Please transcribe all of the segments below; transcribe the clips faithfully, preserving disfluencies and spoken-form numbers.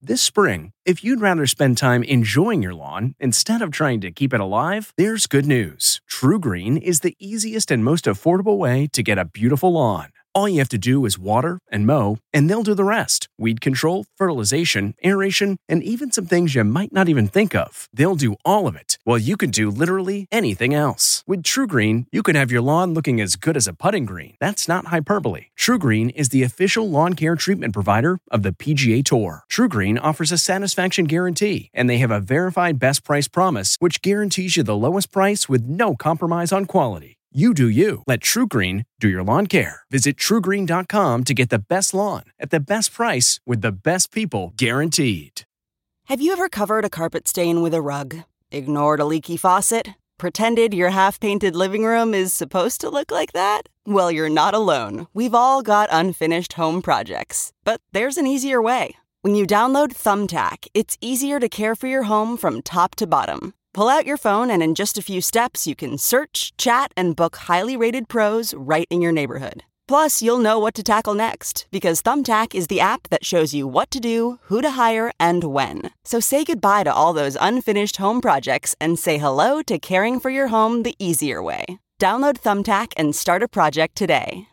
This spring, if you'd rather spend time enjoying your lawn instead of trying to keep it alive, there's good news. TruGreen is the easiest and most affordable way to get a beautiful lawn. All you have to do is water and mow, and they'll do the rest. Weed control, fertilization, aeration, and even some things you might not even think of. They'll do all of it, while you can do literally anything else. With TruGreen, you can have your lawn looking as good as a putting green. That's not hyperbole. TruGreen is the official lawn care treatment provider of the P G A Tour. TruGreen offers a satisfaction guarantee, and they have a verified best price promise, which guarantees you the lowest price with no compromise on quality. You do you. Let TruGreen do your lawn care. Visit True Green dot com to get the best lawn at the best price with the best people guaranteed. Have you ever covered a carpet stain with a rug? Ignored a leaky faucet? Pretended your half-painted living room is supposed to look like that? Well, you're not alone. We've all got unfinished home projects. But there's an easier way. When you download Thumbtack, it's easier to care for your home from top to bottom. Pull out your phone and in just a few steps, you can search, chat, and book highly rated pros right in your neighborhood. Plus, you'll know what to tackle next because Thumbtack is the app that shows you what to do, who to hire, and when. So say goodbye to all those unfinished home projects and say hello to caring for your home the easier way. Download Thumbtack and start a project today.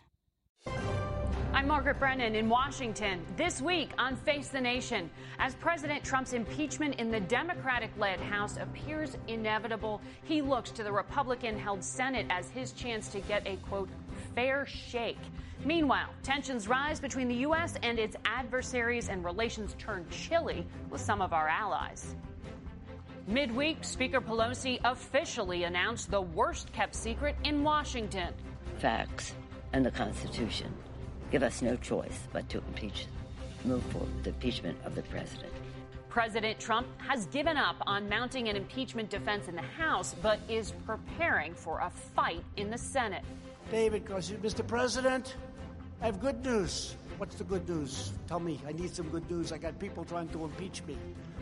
I'm Margaret Brennan in Washington. This week on Face the Nation, as President Trump's impeachment in the Democratic-led House appears inevitable, he looks to the Republican-held Senate as his chance to get a, quote, fair shake. Meanwhile, tensions rise between the U S and its adversaries and relations turn chilly with some of our allies. Midweek, Speaker Pelosi officially announced the worst-kept secret in Washington. Facts and the Constitution give us no choice but to impeach, move forward with the impeachment of the president. President Trump has given up on mounting an impeachment defense in the House, but is preparing for a fight in the Senate. David goes, Mister President, I have good news. What's the good news? Tell me, I need some good news. I got people trying to impeach me.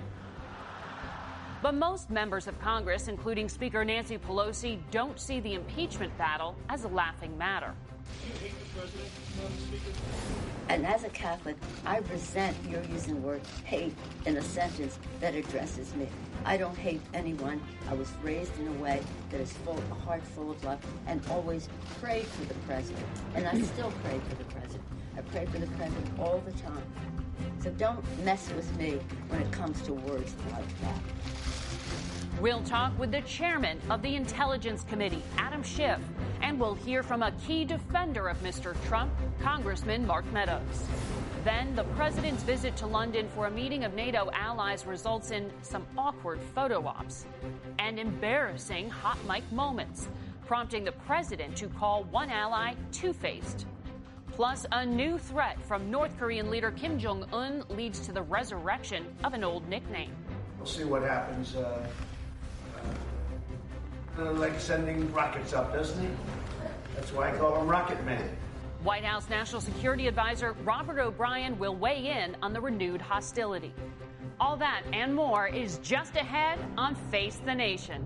But most members of Congress, including Speaker Nancy Pelosi, don't see the impeachment battle as a laughing matter. You hate the president, Madam Speaker? And as a Catholic, I resent your using the word hate in a sentence that addresses me. I don't hate anyone. I was raised in a way that is full, a heart full of love, and always prayed for the president. And I still pray for the president. I pray for the president all the time. So don't mess with me when it comes to words like that. We'll talk with the chairman of the Intelligence Committee, Adam Schiff, and we'll hear from a key defender of Mister Trump, Congressman Mark Meadows. Then the president's visit to London for a meeting of NATO allies results in some awkward photo ops and embarrassing hot mic moments, prompting the president to call one ally two-faced. Plus, a new threat from North Korean leader Kim Jong-un leads to the resurrection of an old nickname. We'll see what happens. Uh, uh, like sending rockets up, doesn't he? That's why I call him Rocket Man. White House National Security Advisor Robert O'Brien will weigh in on the renewed hostility. All that and more is just ahead on Face the Nation.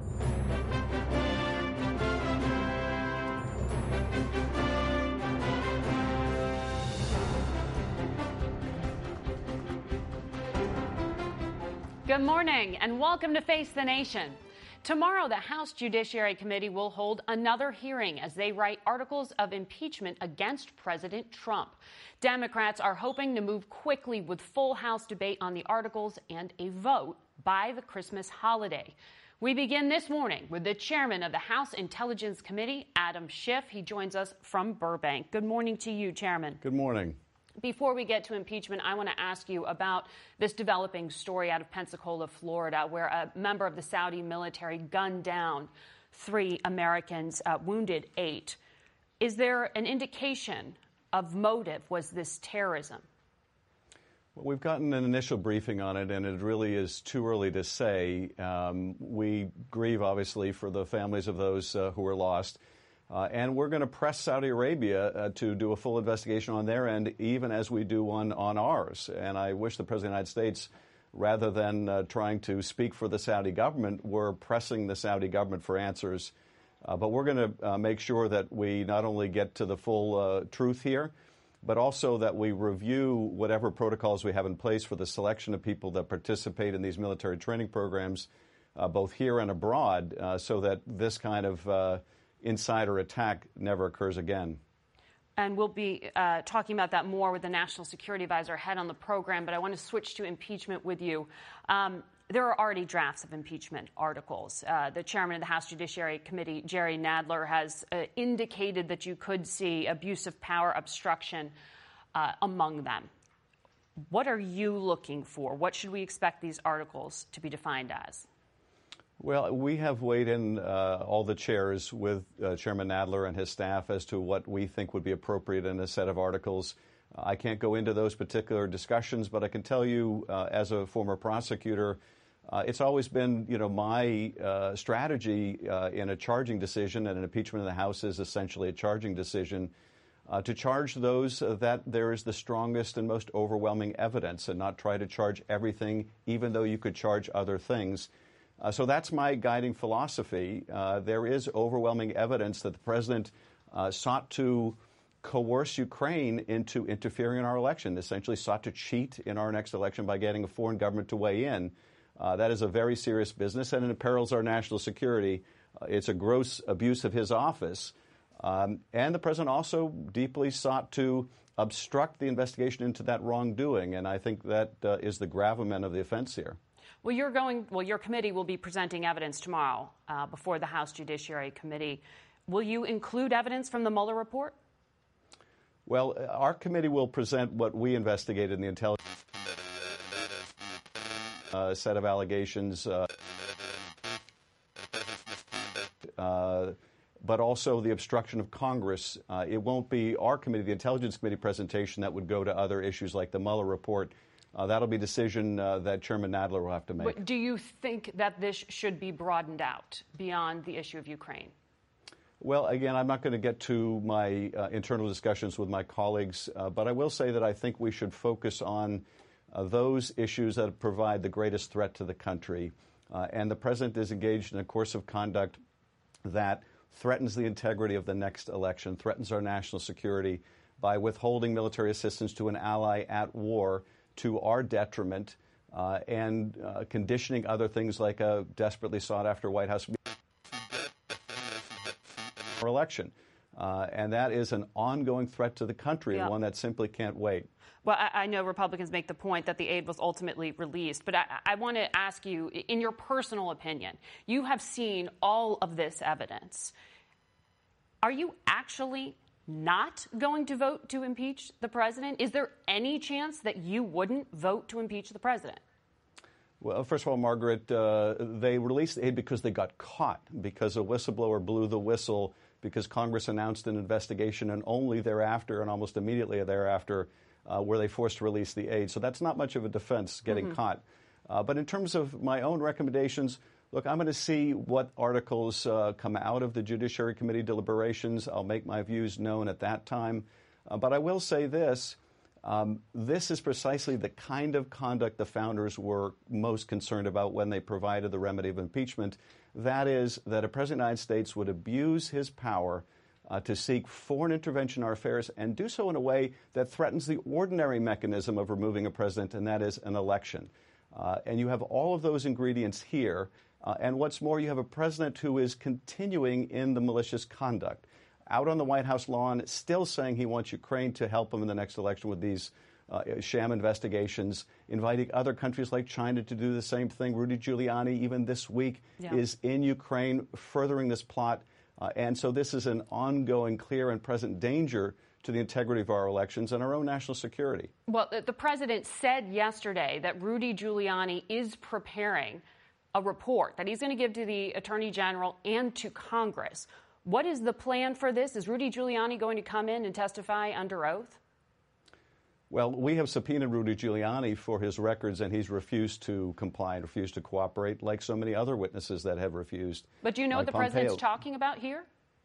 Good morning and welcome to Face the Nation. Tomorrow, the House Judiciary Committee will hold another hearing as they write articles of impeachment against President Trump. Democrats are hoping to move quickly with full House debate on the articles and a vote by the Christmas holiday. We begin this morning with the chairman of the House Intelligence Committee, Adam Schiff. He joins us from Burbank. Good morning to you, Chairman. Good morning. Before we get to impeachment, I want to ask you about this developing story out of Pensacola, Florida, where a member of the Saudi military gunned down three Americans, uh, wounded eight. Is there an indication of motive? Was this terrorism? Well, we've gotten an initial briefing on it, and it really is too early to say. Um, we grieve, obviously, for the families of those uh, who were lost. Uh, and we're going to press Saudi Arabia uh, to do a full investigation on their end, even as we do one on ours. And I wish the President of the United States, rather than uh, trying to speak for the Saudi government, were pressing the Saudi government for answers. Uh, but we're going to uh, make sure that we not only get to the full uh, truth here, but also that we review whatever protocols we have in place for the selection of people that participate in these military training programs, uh, both here and abroad, uh, so that this kind of uh, insider attack never occurs again. And we'll be uh, talking about that more with the National Security Advisor ahead on the program, but I want to switch to impeachment with you. Um, there are already drafts of impeachment articles. Uh, the chairman of the House Judiciary Committee, Jerry Nadler, has uh, indicated that you could see abuse of power obstruction uh, among them. What are you looking for? What should we expect these articles to be defined as? Well, we have weighed in uh, all the chairs with uh, Chairman Nadler and his staff as to what we think would be appropriate in a set of articles. Uh, I can't go into those particular discussions, but I can tell you, uh, as a former prosecutor, uh, it's always been, you know, my uh, strategy uh, in a charging decision, and an impeachment of the House is essentially a charging decision, uh, to charge those uh, that there is the strongest and most overwhelming evidence, and not try to charge everything, even though you could charge other things. Uh, so that's my guiding philosophy. Uh, there is overwhelming evidence that the president uh, sought to coerce Ukraine into interfering in our election, essentially sought to cheat in our next election by getting a foreign government to weigh in. Uh, that is a very serious business, and it imperils our national security. Uh, it's a gross abuse of his office. Um, and the president also deeply sought to obstruct the investigation into that wrongdoing, and I think that uh, is the gravamen of the offense here. Well, you're going. Well, your committee will be presenting evidence tomorrow uh, before the House Judiciary Committee. Will you include evidence from the Mueller report? Well, our committee will present what we investigated in the intelligence uh, set of allegations, uh, uh, but also the obstruction of Congress. Uh, it won't be our committee, the Intelligence Committee presentation, that would go to other issues like the Mueller report. Uh, that'll be a decision uh, that Chairman Nadler will have to make. But do you think that this should be broadened out beyond the issue of Ukraine? Well, again, I'm not going to get to my uh, internal discussions with my colleagues, uh, but I will say that I think we should focus on uh, those issues that provide the greatest threat to the country. Uh, and the president is engaged in a course of conduct that threatens the integrity of the next election, threatens our national security by withholding military assistance to an ally at war to our detriment, uh, and uh, conditioning other things like a desperately sought-after White House election. Uh, and that is an ongoing threat to the country, yeah. and one that simply can't wait. Well, I, I know Republicans make the point that the aid was ultimately released, but I, I want to ask you, in your personal opinion, you have seen all of this evidence. Are you actually not going to vote to impeach the president? Is there any chance that you wouldn't vote to impeach the president? Well, first of all, Margaret, uh, they released the aid because they got caught, because a whistleblower blew the whistle, because Congress announced an investigation, and only thereafter, and almost immediately thereafter, uh, were they forced to release the aid. So that's not much of a defense, getting mm-hmm. caught. Uh, but in terms of my own recommendations, look, I'm going to see what articles uh, come out of the Judiciary Committee deliberations. I'll make my views known at that time. Uh, but I will say this. Um, this is precisely the kind of conduct the founders were most concerned about when they provided the remedy of impeachment. That is, that a president of the United States would abuse his power uh, to seek foreign intervention in our affairs, and do so in a way that threatens the ordinary mechanism of removing a president, and that is an election. Uh, and you have all of those ingredients here. Uh, and what's more, you have a president who is continuing in the malicious conduct, out on the White House lawn, still saying he wants Ukraine to help him in the next election with these uh, sham investigations, inviting other countries like China to do the same thing. Rudy Giuliani, even this week, yeah. is in Ukraine furthering this plot. Uh, and so this is an ongoing, clear and present danger to the integrity of our elections and our own national security. Well, the president said yesterday that Rudy Giuliani is preparing a report that he's going to give to the Attorney General and to Congress. What is the plan for this? Is Rudy Giuliani going to come in and testify under oath? Well, we have subpoenaed Rudy Giuliani for his records, and he's refused to comply and refused to cooperate, like so many other witnesses that have refused. But do you know like what the Pompeo. president's talking about here?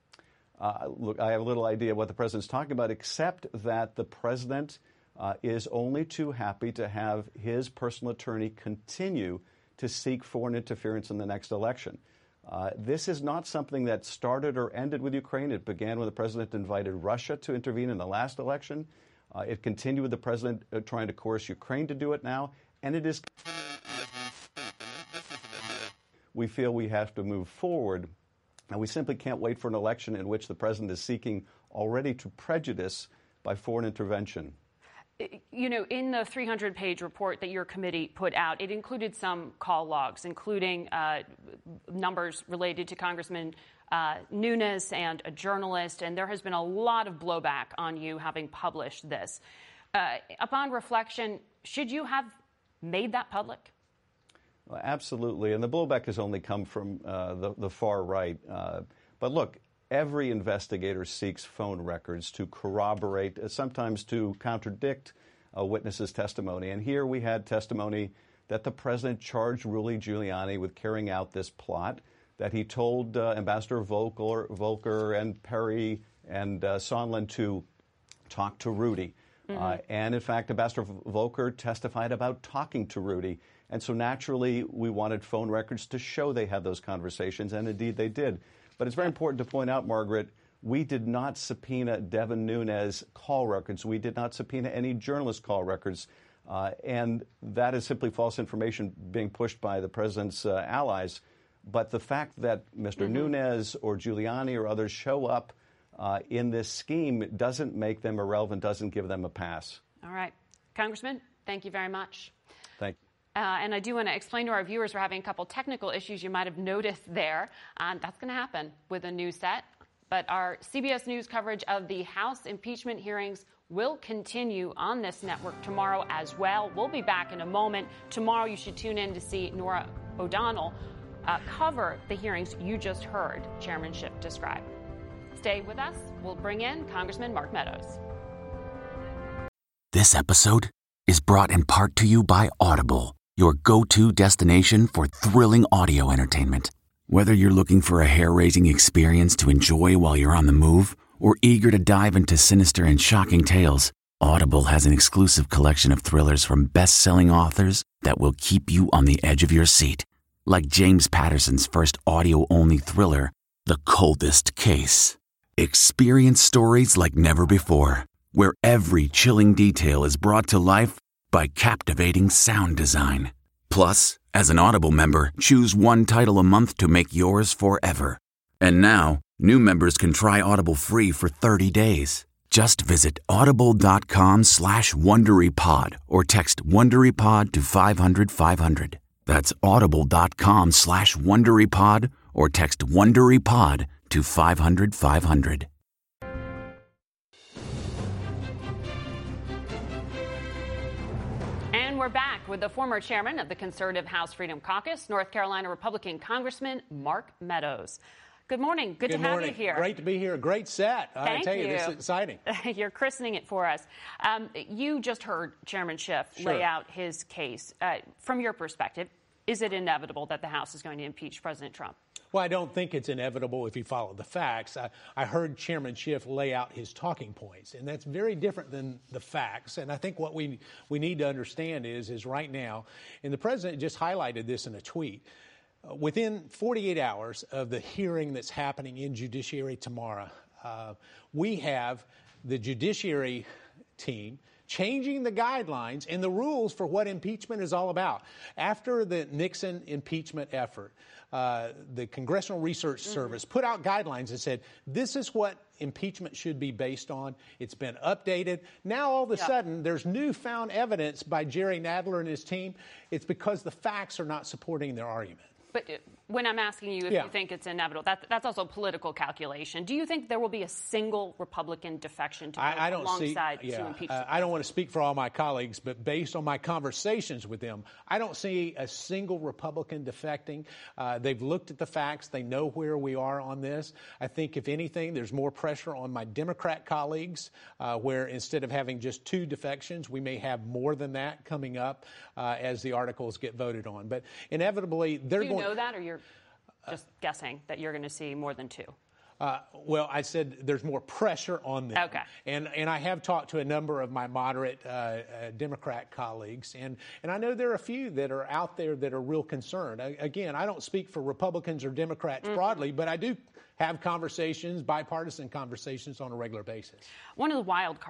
Uh, look, I have a little idea what the president's talking about, except that the president uh, is only too happy to have his personal attorney continue to seek foreign interference in the next election. Uh, this is not something that started or ended with Ukraine. It began when the president invited Russia to intervene in the last election. Uh, it continued with the president uh, trying to coerce Ukraine to do it now, and it is. We feel we have to move forward, and we simply can't wait for an election in which the president is seeking already to prejudice by foreign intervention. You know, in the three hundred page report that your committee put out, it included some call logs, including uh, numbers related to Congressman uh, Nunes and a journalist, and there has been a lot of blowback on you having published this. Uh, upon reflection, should you have made that public? Well, absolutely, and the blowback has only come from uh, the, the far right. Uh, but look, every investigator seeks phone records to corroborate, uh, sometimes to contradict a witness's testimony. And here we had testimony that the president charged Rudy Giuliani with carrying out this plot, that he told uh, Ambassador Volker, Volker and Perry and uh, Sondland to talk to Rudy. Mm-hmm. Uh, and in fact, Ambassador Volker testified about talking to Rudy. And so naturally, we wanted phone records to show they had those conversations, and indeed they did. But it's very important to point out, Margaret, we did not subpoena Devin Nunes call records. We did not subpoena any journalist call records. Uh, and that is simply false information being pushed by the president's uh, allies. But the fact that Mister Mm-hmm. Nunes or Giuliani or others show up uh, in this scheme doesn't make them irrelevant, doesn't give them a pass. All right. Congressman, thank you very much. Thank you. Uh, and I do want to explain to our viewers we're having a couple technical issues you might have noticed there. And that's going to happen with a new set. But our C B S News coverage of the House impeachment hearings will continue on this network tomorrow as well. We'll be back in a moment. Tomorrow you should tune in to see Norah O'Donnell uh, cover the hearings you just heard Chairman Schiff describe. Stay with us. We'll bring in Congressman Mark Meadows. This episode is brought in part to you by Audible, your go-to destination for thrilling audio entertainment. Whether you're looking for a hair-raising experience to enjoy while you're on the move or eager to dive into sinister and shocking tales, Audible has an exclusive collection of thrillers from best-selling authors that will keep you on the edge of your seat. Like James Patterson's first audio-only thriller, The Coldest Case. Experience stories like never before, where every chilling detail is brought to life by captivating sound design. Plus, as an Audible member, choose one title a month to make yours forever. And now, new members can try Audible free for thirty days. Just visit audible.com slash WonderyPod or text WonderyPod to five hundred five hundred. That's audible.com slash WonderyPod or text WonderyPod to five hundred five hundred. We're back with the former chairman of the conservative House Freedom Caucus, North Carolina Republican Congressman Mark Meadows. Good morning. Good, Good to have morning. you here. Great to be here. Great set. Thank I tell you, you. this is exciting. You're christening it for us. Um, you just heard Chairman Schiff Sure. lay out his case. Uh, from your perspective, is it inevitable that the House is going to impeach President Trump? Well, I don't think it's inevitable if you follow the facts. I, I heard Chairman Schiff lay out his talking points, and that's very different than the facts. And I think what we we need to understand is, is right now, and the president just highlighted this in a tweet, uh, within forty-eight hours of the hearing that's happening in Judiciary tomorrow, uh, we have the Judiciary team changing the guidelines and the rules for what impeachment is all about. After the Nixon impeachment effort, uh, the Congressional Research Service put out guidelines and said, this is what impeachment should be based on. It's been updated. Now, all of a Yeah. sudden, there's newfound evidence by Jerry Nadler and his team. It's because the facts are not supporting their argument. But uh, when I'm asking you if Yeah. you think it's inevitable, that, that's also political calculation. Do you think there will be a single Republican defection to go I, I don't alongside see, to yeah, impeach? uh, I don't want to speak for all my colleagues, but based on my conversations with them, I don't see a single Republican defecting. Uh, they've looked at the facts. They know where we are on this. I think, if anything, there's more pressure on my Democrat colleagues, uh, where instead of having just two defections, we may have more than that coming up uh, as the articles get voted on. But inevitably, they're Do you going... know that, or you're just guessing that you're going to see more than two? Uh, well, I said there's more pressure on them. Okay. And and I have talked to a number of my moderate uh, uh, Democrat colleagues, and, and I know there are a few that are out there that are real concerned. I, again, I don't speak for Republicans or Democrats mm-hmm. broadly, but I do have conversations, bipartisan conversations on a regular basis. One of the wild cards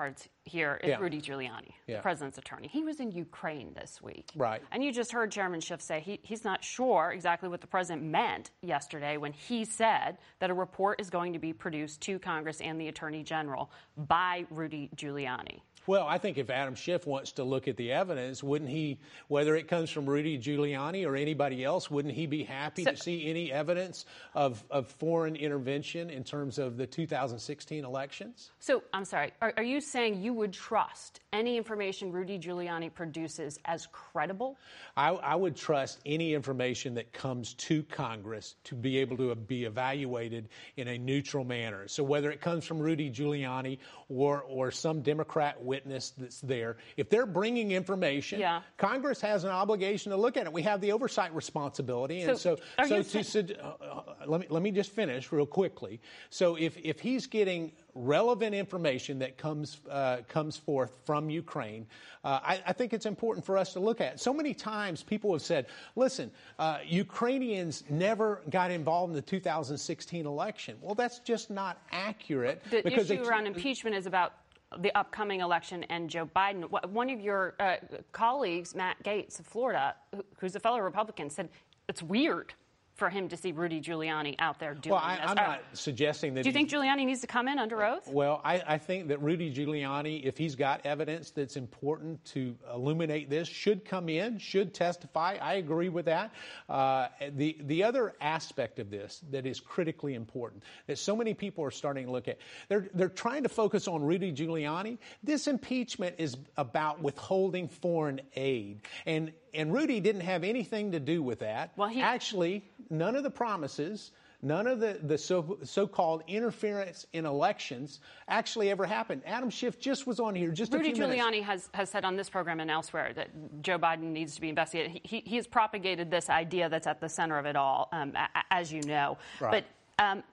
here is yeah. Rudy Giuliani, yeah. the president's attorney. He was in Ukraine this week. Right. And you just heard Chairman Schiff say he, he's not sure exactly what the president meant yesterday when he said that a report is going to be produced to Congress and the Attorney General by Rudy Giuliani. Well, I think if Adam Schiff wants to look at the evidence, wouldn't he, whether it comes from Rudy Giuliani or anybody else, wouldn't he be happy so, to see any evidence of, of foreign intervention in terms of the two thousand sixteen elections? So, I'm sorry, are, are you saying you would trust any information Rudy Giuliani produces as credible? I, I would trust any information that comes to Congress to be able to be evaluated in a neutral manner. So whether it comes from Rudy Giuliani or, or some Democrat witness that's there, if they're bringing information, yeah. Congress has an obligation to look at it. We have the oversight responsibility, and so, so, so, so to, so uh, let me let me just finish real quickly. So if if he's getting relevant information that comes uh, comes forth from Ukraine, uh, I, I think it's important for us to look at. So many times people have said, listen, uh, Ukrainians never got involved in the two thousand sixteen election. Well, that's just not accurate. The because issue they, around impeachment is about the upcoming election and Joe Biden. One of your uh, colleagues, Matt Gaetz of Florida, who's a fellow Republican, said it's weird for him to see Rudy Giuliani out there doing well, I, this. I'm Uh, not suggesting that. Do you think Giuliani needs to come in under oath? Well, I, I think that Rudy Giuliani, if he's got evidence that's important to illuminate this, should come in, should testify. I agree with that. Uh, the the other aspect of this that is critically important that so many people are starting to look at, they're they're trying to focus on Rudy Giuliani. This impeachment is about withholding foreign aid, and and Rudy didn't have anything to do with that. Well, he actually. None of the promises, none of the, the so, so-called interference in elections actually ever happened. Adam Schiff just was on here just Rudy a few minutes. Rudy Giuliani has, has said on this program and elsewhere that Joe Biden needs to be investigated. He, he has propagated this idea that's at the center of it all, um, a, as you know. Right. But um,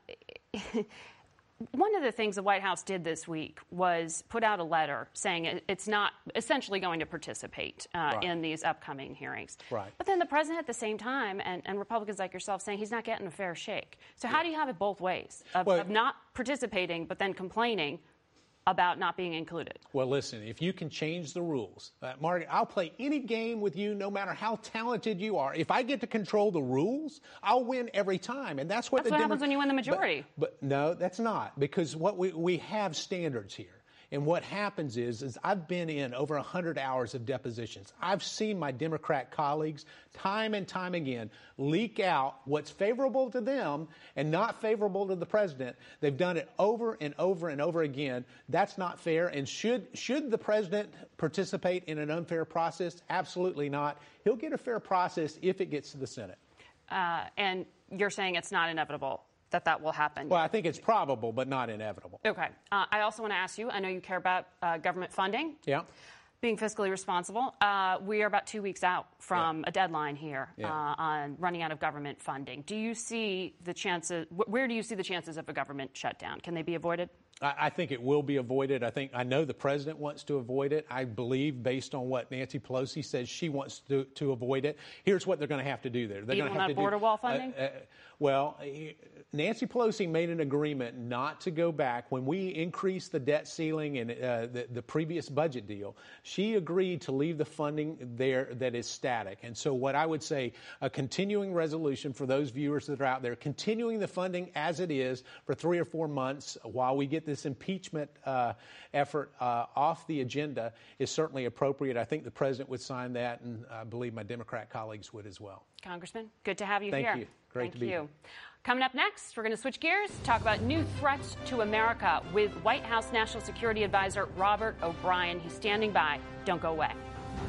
one of the things the White House did this week was put out a letter saying it's not essentially going to participate uh, right. in these upcoming hearings. Right. But then the president at the same time, and, and Republicans like yourself, saying he's not getting a fair shake. So how do you have it both ways, of, well, of not participating but then complaining about not being included? Well, listen, if you can change the rules, uh, Margaret, I'll play any game with you no matter how talented you are. If I get to control the rules, I'll win every time. And that's what That's the what Demo- happens when you win the majority. But, but no, that's not, because what we, we have standards here. And what happens is, is I've been in over one hundred hours of depositions. I've seen my Democrat colleagues time and time again leak out what's favorable to them and not favorable to the president. They've done it over and over and over again. That's not fair. And should should the president participate in an unfair process? Absolutely not. He'll get a fair process if it gets to the Senate. Uh, and you're saying it's not inevitable that that will happen? Well, I think it's probable, but not inevitable. Okay. Uh, I also want to ask you, I know you care about uh, government funding. Yeah. Being fiscally responsible. Uh, we are about two weeks out from yeah. a deadline here yeah. uh, on running out of government funding. Do you see the chances, wh- where do you see the chances of a government shutdown? Can they be avoided? I, I think it will be avoided. I think I know the president wants to avoid it. I believe, based on what Nancy Pelosi says, she wants to, to avoid it. Here's what they're going to have to do there. They're Even going to have on to border do, wall funding? Uh, uh, well, Nancy Pelosi made an agreement not to go back. When we increased the debt ceiling and uh, the, the previous budget deal, she agreed to leave the funding there that is static. And so what I would say, a continuing resolution for those viewers that are out there, continuing the funding as it is for three or four months while we get this impeachment uh, effort uh, off the agenda is certainly appropriate. I think the president would sign that, and I believe my Democrat colleagues would as well. Congressman, good to have you Thank here. you. Great Thank to be you. here. Coming up next, we're going to switch gears, talk about new threats to America with White House National Security Advisor Robert O'Brien. He's standing by. Don't go away.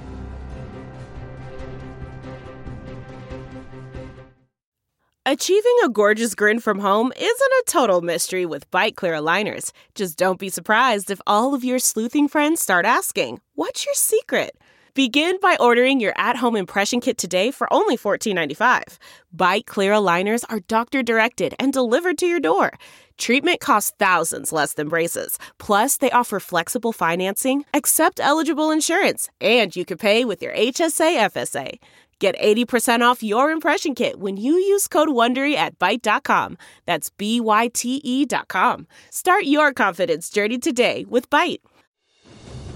Achieving a gorgeous grin from home isn't a total mystery with Byte Clear aligners. Just don't be surprised if all of your sleuthing friends start asking, "What's your secret?" Begin by ordering your at-home impression kit today for only fourteen ninety-five. Byte Clear aligners are doctor-directed and delivered to your door. Treatment costs thousands less than braces. Plus, they offer flexible financing, accept eligible insurance, and you can pay with your H S A F S A. Get eighty percent off your impression kit when you use code WONDERY at Byte dot com. That's B Y T E dot com. Start your confidence journey today with Byte.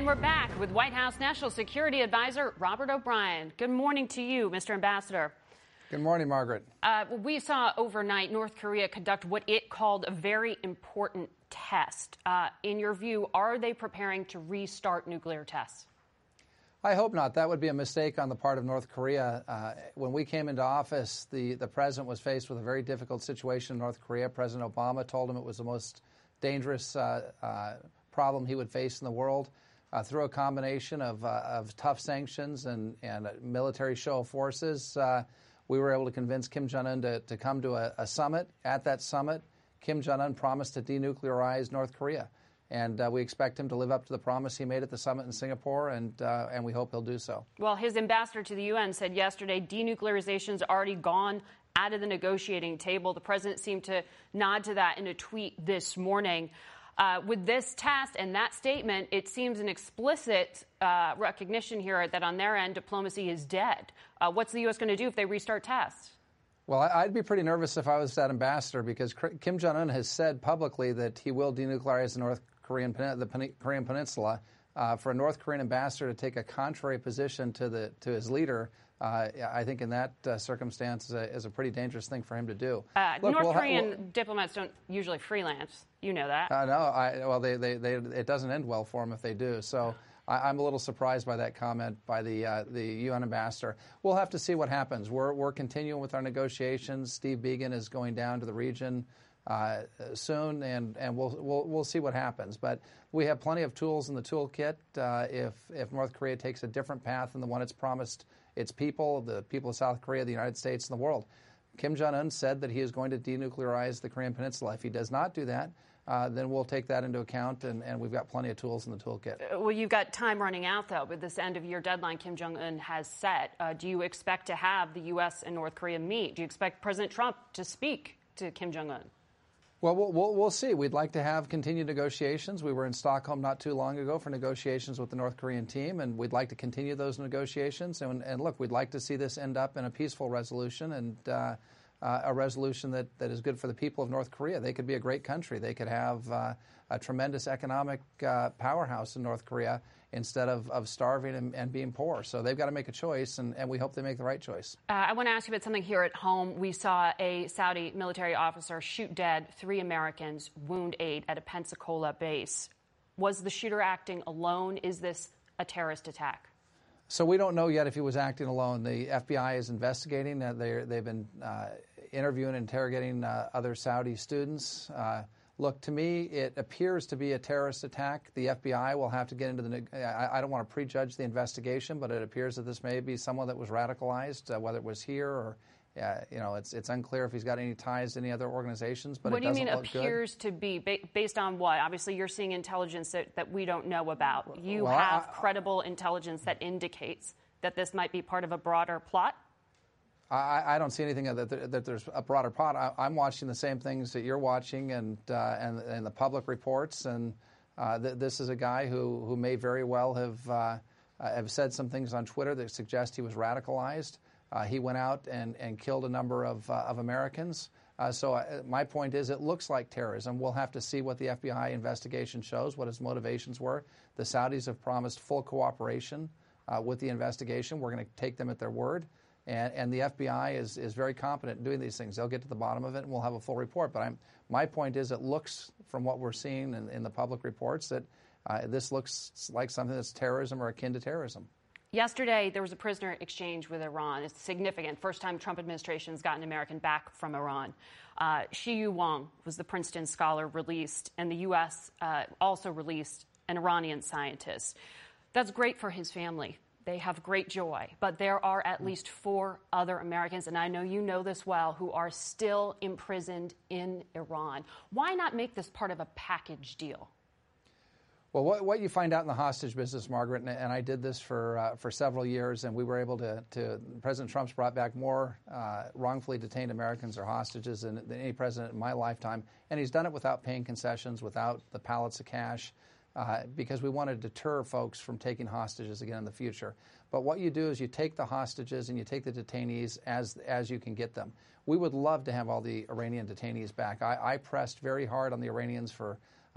we're back with White House National Security Advisor Robert O'Brien. Good morning to you, Mister Ambassador. Good morning, Margaret. Uh, we saw overnight North Korea conduct what it called a very important test. Uh, in your view, are they preparing to restart nuclear tests? I hope not. That would be a mistake on the part of North Korea. Uh, when we came into office, the, the president was faced with a very difficult situation in North Korea. President Obama told him it was the most dangerous uh, uh, problem he would face in the world. Uh, through a combination of, uh, of tough sanctions and, and a military show of forces, uh, we were able to convince Kim Jong-un to, to come to a, a summit. At that summit, Kim Jong-un promised to denuclearize North Korea. And uh, we expect him to live up to the promise he made at the summit in Singapore, and uh, and we hope he'll do so. Well, his ambassador to the U N said yesterday denuclearization's already gone out of the negotiating table. The president seemed to nod to that in a tweet this morning. Uh, with this test and that statement, it seems an explicit uh, recognition here that on their end, diplomacy is dead. Uh, what's the U S going to do if they restart tests? Well, I'd be pretty nervous if I was that ambassador, because Kim Jong-un has said publicly that he will denuclearize the North Korean, the Korean Peninsula. Uh, for a North Korean ambassador to take a contrary position to the to his leader, uh, I think in that uh, circumstance is a, is a pretty dangerous thing for him to do. Uh, Look, North we'll Korean ha- we'll, diplomats don't usually freelance. You know that. Uh, no, I, well, they, they, they, it doesn't end well for them if they do. So I, I'm a little surprised by that comment by the uh, the U N ambassador. We'll have to see what happens. We're we're continuing with our negotiations. Steve Biegun is going down to the region Uh, soon, and, and we'll, we'll we'll see what happens. But we have plenty of tools in the toolkit. Uh, if if North Korea takes a different path than the one it's promised its people, the people of South Korea, the United States, and the world, Kim Jong-un said that he is going to denuclearize the Korean Peninsula. If he does not do that, uh, then we'll take that into account, and, and we've got plenty of tools in the toolkit. Uh, well, you've got time running out, though, with this end-of-year deadline Kim Jong-un has set. Uh, do you expect to have the U S and North Korea meet? Do you expect President Trump to speak to Kim Jong-un? Well, well, we'll we'll see. We'd like to have continued negotiations. We were in Stockholm not too long ago for negotiations with the North Korean team, and we'd like to continue those negotiations. And, and look, we'd like to see this end up in a peaceful resolution and uh, uh, a resolution that, that is good for the people of North Korea. They could be a great country. They could have uh, a tremendous economic uh, powerhouse in North Korea instead of, of starving and, and being poor. So they've got to make a choice, and, and we hope they make the right choice. Uh, I want to ask you about something here at home. We saw a Saudi military officer shoot dead three Americans, wound eight at a Pensacola base. Was the shooter acting alone? Is this a terrorist attack? So we don't know yet if he was acting alone. The F B I is investigating. Uh, they've been uh, interviewing and interrogating uh, other Saudi students. Uh, Look, to me, it appears to be a terrorist attack. The F B I will have to get into the I, I don't want to prejudge the investigation, but it appears that this may be someone that was radicalized, uh, whether it was here or, uh, you know, it's it's unclear if he's got any ties to any other organizations, but what it doesn't look good. What do you mean appears good. to be? Ba- based on what? Obviously, you're seeing intelligence that, that we don't know about. You well, have I, credible intelligence that indicates that this might be part of a broader plot? I, I don't see anything that, that there's a broader plot. I, I'm watching the same things that you're watching, and uh, and, and the public reports. And uh, th- this is a guy who, who may very well have uh, have said some things on Twitter that suggest he was radicalized. Uh, he went out and, and killed a number of uh, of Americans. Uh, so uh, my point is, it looks like terrorism. We'll have to see what the F B I investigation shows, what his motivations were. The Saudis have promised full cooperation uh, with the investigation. We're going to take them at their word. And, and the F B I is, is very competent in doing these things. They'll get to the bottom of it, and we'll have a full report. But I'm, my point is, it looks, from what we're seeing in, in the public reports, that uh, this looks like something that's terrorism or akin to terrorism. Yesterday, there was a prisoner exchange with Iran. It's significant. First time Trump administration has gotten an American back from Iran. Uh, Xiyu Wang was the Princeton scholar released, and the U S uh, also released an Iranian scientist. That's great for his family. They have great joy. But there are at least four other Americans, and I know you know this well, who are still imprisoned in Iran. Why not make this part of a package deal? Well, what, what you find out in the hostage business, Margaret, and, and I did this for uh, for several years, and we were able to, to President Trump's brought back more uh, wrongfully detained Americans or hostages than, than any president in my lifetime, and he's done it without paying concessions, without the pallets of cash. Uh, because we want to deter folks from taking hostages again in the future. But what you do is you take the hostages and you take the detainees as as you can get them. We would love to have all the Iranian detainees back. I, I pressed very hard on the Iranians for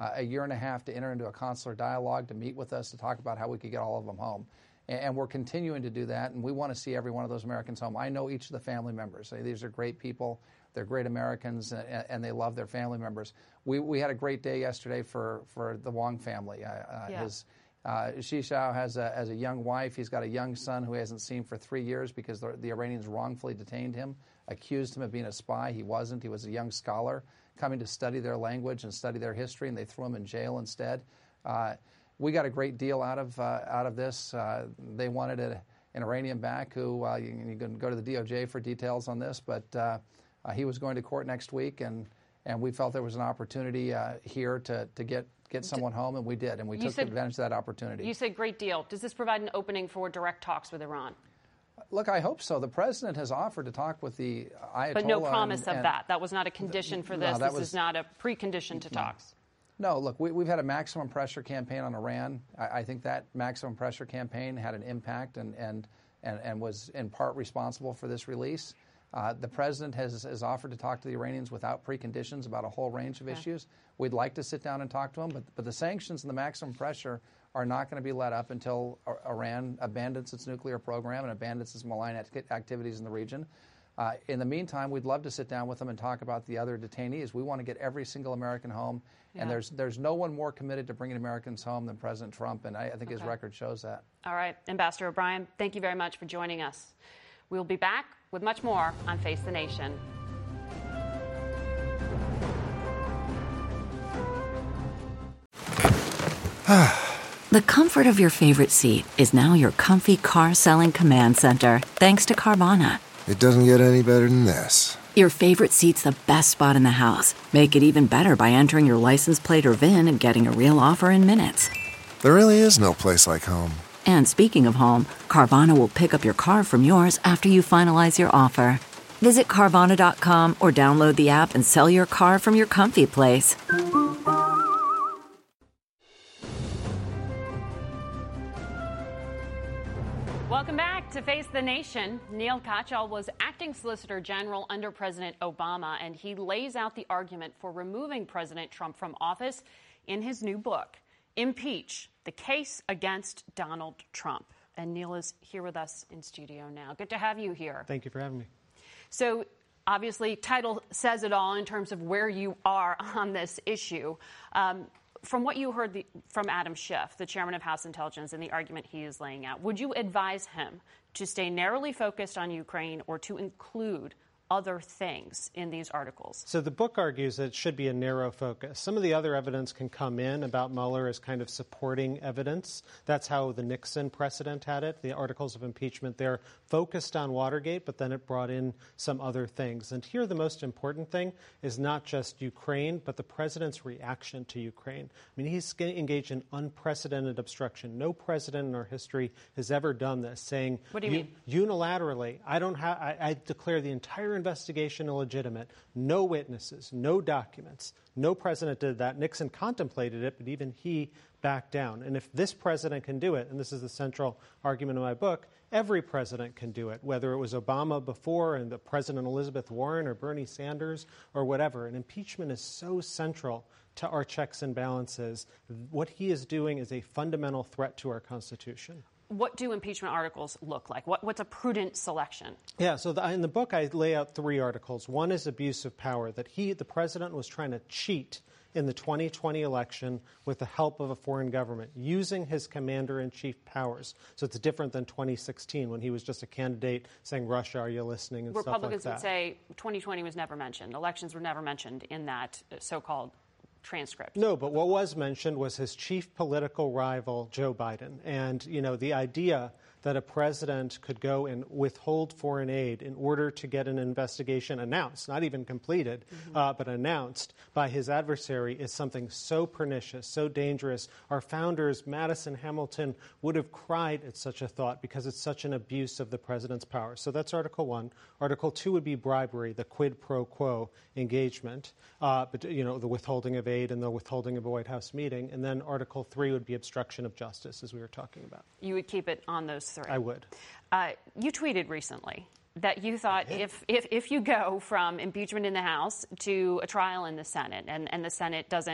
uh, a year and a half to enter into a consular dialogue, to meet with us, to talk about how we could get all of them home. And, and we're continuing to do that, and we want to see every one of those Americans home. I know each of the family members. These are great people. They're great Americans, and, and they love their family members. We we had a great day yesterday for, for the Wong family. Uh, yeah. His uh, Shishao has a, has a young wife. He's got a young son who he hasn't seen for three years because the, the Iranians wrongfully detained him, accused him of being a spy. He wasn't. He was a young scholar coming to study their language and study their history, and they threw him in jail instead. Uh, we got a great deal out of uh, out of this. Uh, they wanted a, an Iranian back who, uh, you, you can go to the D O J for details on this, but uh, uh, he was going to court next week, and, and we felt there was an opportunity uh, here to, to get get someone home, and we did, and we You took said- advantage of that opportunity. You said great deal. Does this provide an opening for direct talks with Iran? Look, I hope so. The president has offered to talk with the Ayatollah. But no promise and, of and that. That was not a condition for No, this. that This was- is not a precondition to talks. No, look, we, we've had a maximum pressure campaign on Iran. I, I think that maximum pressure campaign had an impact and, and, and, and was in part responsible for this release. Uh, the president has, has offered to talk to the Iranians without preconditions about a whole range of Okay. issues. We'd like to sit down and talk to them, but, but the sanctions and the maximum pressure are not going to be let up until Iran abandons its nuclear program and abandons its malign act- activities in the region. Uh, in the meantime, we'd love to sit down with them and talk about the other detainees. We want to get every single American home, Yeah. and there's there's no one more committed to bringing Americans home than President Trump, and I, I think his Okay. record shows that. All right, Ambassador O'Brien, thank you very much for joining us. We'll be back with much more on Face the Nation. The comfort of your favorite seat is now your comfy car selling command center, thanks to Carvana. It doesn't get any better than this. Your favorite seat's the best spot in the house. Make it even better by entering your license plate or V I N and getting a real offer in minutes. There really is no place like home. And speaking of home, Carvana will pick up your car from yours after you finalize your offer. Visit Carvana dot com or download the app and sell your car from your comfy place. Welcome back to Face the Nation. Neil Katyal was acting Solicitor General under President Obama, and he lays out the argument for removing President Trump from office in his new book, Impeach, the Case Against Donald Trump. And Neil is here with us in studio now. Good to have you here. Thank you for having me. So, obviously, title says it all in terms of where you are on this issue. Um, From what you heard the, from Adam Schiff, the chairman of House Intelligence, and the argument he is laying out, would you advise him to stay narrowly focused on Ukraine or to include other things in these articles? So the book argues that it should be a narrow focus. Some of the other evidence can come in about Mueller as kind of supporting evidence. That's how the Nixon precedent had it. The articles of impeachment there focused on Watergate, but then it brought in some other things. And here the most important thing is not just Ukraine, but the president's reaction to Ukraine. I mean, he's engaged in unprecedented obstruction. No president in our history has ever done this, saying What do you mean? unilaterally, I don't have, I, I declare the entire investigation illegitimate. No witnesses, no documents. No president did that. Nixon contemplated it, but even he backed down. And if this president can do it, and this is the central argument of my book, every president can do it, whether it was Obama before and the President Elizabeth Warren or Bernie Sanders or whatever. And impeachment is so central to our checks and balances. What he is doing is a fundamental threat to our Constitution. What do impeachment articles look like? What, what's a prudent selection? Yeah, so the, in the book I lay out three articles. One is abuse of power, that he, the president, was trying to cheat in the twenty twenty election with the help of a foreign government, using his commander-in-chief powers. So it's different than twenty sixteen when he was just a candidate saying, Russia, are you listening, and Republicans stuff like that. would say twenty twenty was never mentioned. Elections were never mentioned in that so-called transcript. No, but what was mentioned was his chief political rival, Joe Biden. And, you know, the idea that a president could go and withhold foreign aid in order to get an investigation announced, not even completed, mm-hmm. uh, but announced by his adversary is something so pernicious, so dangerous. Our founders, Madison, Hamilton, would have cried at such a thought because it's such an abuse of the president's power. So that's Article One. Article Two would be bribery, the quid pro quo engagement, uh, but, you know, the withholding of aid and the withholding of a White House meeting. And then Article Three would be obstruction of justice, as we were talking about. You would keep it on those three. I would. Uh, you tweeted recently that you thought if, if if you go from impeachment in the House to a trial in the Senate, and, and the Senate doesn't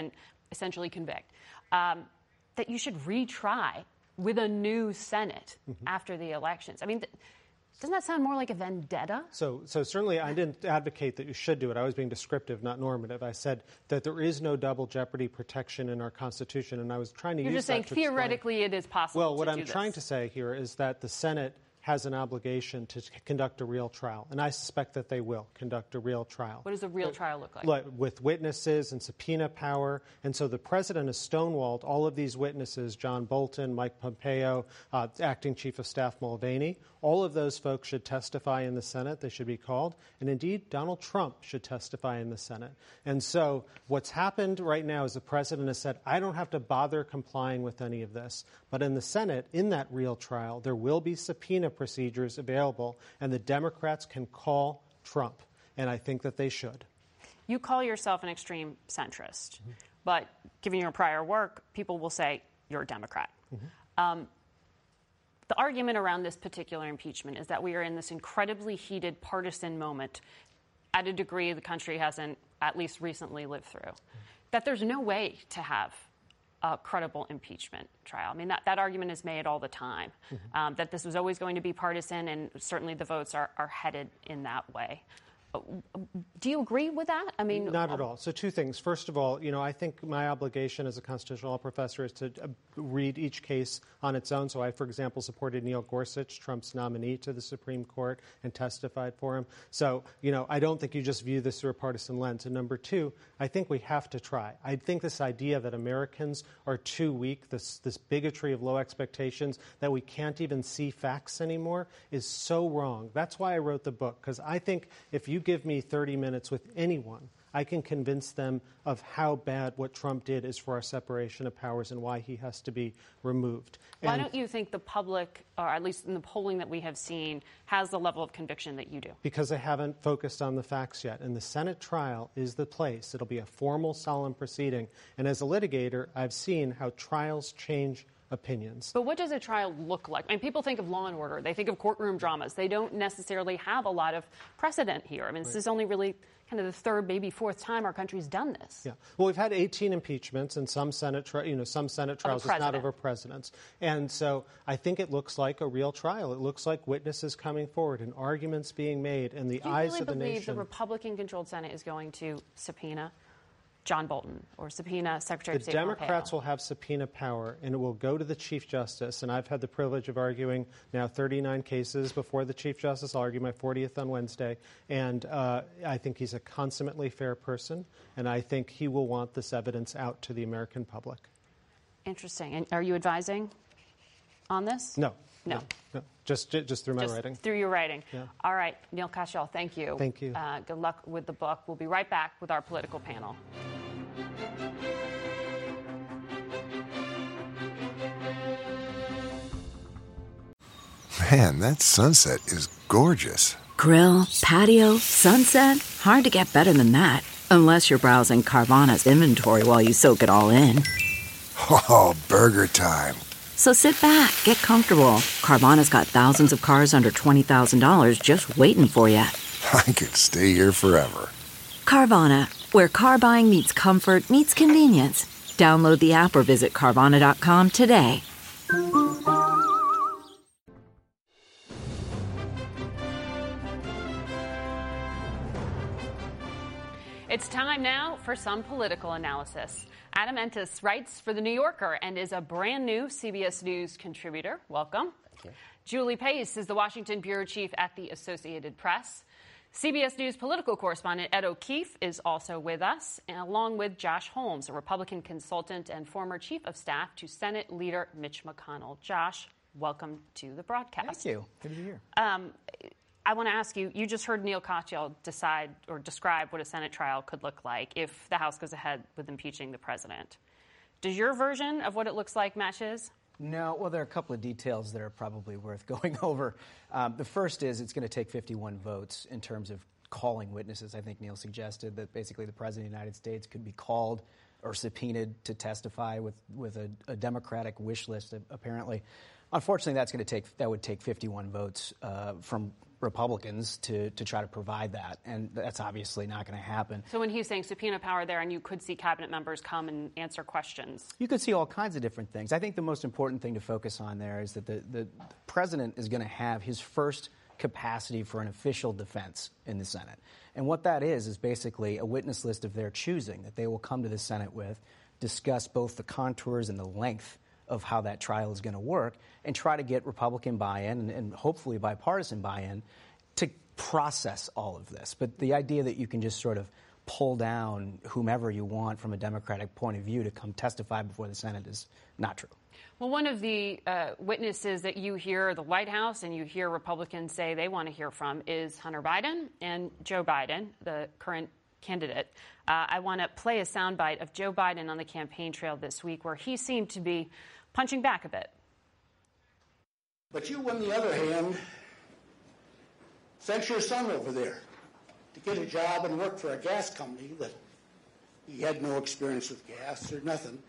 essentially convict, um, that you should retry with a new Senate mm-hmm. after the elections. I mean, th- doesn't that sound more like a vendetta? So, so certainly I didn't advocate that you should do it. I was being descriptive, not normative. I said that there is no double jeopardy protection in our Constitution, and I was trying to You're use just saying that to theoretically explain. it is possible Well, to what do I'm this. trying to say here is that the Senate has an obligation to conduct a real trial, and I suspect that they will conduct a real trial. What does a real trial look like? Like with witnesses and subpoena power. And so the president has stonewalled all of these witnesses, John Bolton, Mike Pompeo, uh, acting chief of staff Mulvaney. All of those folks should testify in the Senate. They should be called. And indeed, Donald Trump should testify in the Senate. And so what's happened right now is the president has said, I don't have to bother complying with any of this. But in the Senate, in that real trial, there will be subpoena procedures available, and the Democrats can call Trump. And I think that they should. You call yourself an extreme centrist, mm-hmm. but given your prior work, people will say you're a Democrat. Mm-hmm. Um, the argument around this particular impeachment is that we are in this incredibly heated partisan moment at a degree the country hasn't, at least recently, lived through, mm-hmm. that there's no way to have a credible impeachment trial. I mean, that, that argument is made all the time, mm-hmm. um, that this was always going to be partisan, and certainly the votes are, are headed in that way. Do you agree with that? I mean, not at all. So two things. First of all, you know, I think my obligation as a constitutional law professor is to uh, read each case on its own. So I, for example, supported Neil Gorsuch, Trump's nominee to the Supreme Court, and testified for him. So, you know, I don't think you just view this through a partisan lens. And number two, I think we have to try. I think this idea that Americans are too weak, this, this bigotry of low expectations, that we can't even see facts anymore is so wrong. That's why I wrote the book, because I think if you give me thirty minutes with anyone, I can convince them of how bad what Trump did is for our separation of powers and why he has to be removed. Why and don't you think the public, or at least in the polling that we have seen, has the level of conviction that you do? Because they haven't focused on the facts yet. And the Senate trial is the place. It'll be a formal, solemn proceeding. And as a litigator, I've seen how trials change opinions. But what does a trial look like? I mean, people think of Law and Order. They think of courtroom dramas. They don't necessarily have a lot of precedent here. I mean, this right. is only really kind of the third, maybe fourth time our country's done this. Yeah. Well, we've had eighteen impeachments and some Senate, tri- you know, some Senate trials. It's not over presidents. And so I think it looks like a real trial. It looks like witnesses coming forward and arguments being made in the Do you eyes really of the nation. Do you believe the Republican-controlled Senate is going to subpoena John Bolton or subpoena Secretary the of State Democrats Pompeo? will have subpoena power, and it will go to the Chief Justice. And I've had the privilege of arguing now thirty-nine cases before the Chief Justice. I'll argue my fortieth on Wednesday. And uh, I think he's a consummately fair person, and I think he will want this evidence out to the American public. Interesting. And are you advising on this? No. No. no, no. Just, just through my just writing. Through your writing. Yeah. All right. Neil Katyal, thank you. Thank you. Uh, good luck with the book. We'll be right back with our political panel. Man, that sunset is gorgeous. Grill, patio, sunset. Hard to get better than that. Unless you're browsing Carvana's inventory while you soak it all in. Oh, burger time. So sit back, get comfortable. Carvana's got thousands of cars under twenty thousand dollars just waiting for you. I could stay here forever. Carvana, where car buying meets comfort, meets convenience. Download the app or visit Carvana dot com today. It's time now for some political analysis. Adam Entis writes for The New Yorker and is a brand new C B S News contributor. Welcome. Thank you. Julie Pace is the Washington bureau chief at the Associated Press. C B S News political correspondent Ed O'Keefe is also with us, and along with Josh Holmes, a Republican consultant and former chief of staff to Senate Leader Mitch McConnell. Josh, welcome to the broadcast. Thank you. Good to be here. Um, I want to ask you, you just heard Neil Katyal decide or describe what a Senate trial could look like if the House goes ahead with impeaching the president. Does your version of what it looks like match his? No. Well, there are a couple of details that are probably worth going over. Um, the first is it's going to take fifty-one votes in terms of calling witnesses. I think Neil suggested that basically the president of the United States could be called or subpoenaed to testify with, with a, a Democratic wish list, apparently. Unfortunately, that's going to take that would take fifty-one votes uh, from Republicans to, to try to provide that, and that's obviously not going to happen. So when he's saying subpoena power there, and you could see cabinet members come and answer questions. You could see all kinds of different things. I think the most important thing to focus on there is that the, the president is going to have his first capacity for an official defense in the Senate. And what that is is basically a witness list of their choosing that they will come to the Senate with, discuss both the contours and the length of how that trial is going to work, and try to get Republican buy-in and, and hopefully bipartisan buy-in to process all of this. But the idea that you can just sort of pull down whomever you want from a Democratic point of view to come testify before the Senate is not true. Well, one of the uh, witnesses that you hear the White House and you hear Republicans say they want to hear from is Hunter Biden and Joe Biden, the current candidate. Uh, I want to play a soundbite of Joe Biden on the campaign trail this week where he seemed to be punching back a bit. But you, on the other hand, sent your son over there to get a job and work for a gas company that he had no experience with gas or nothing,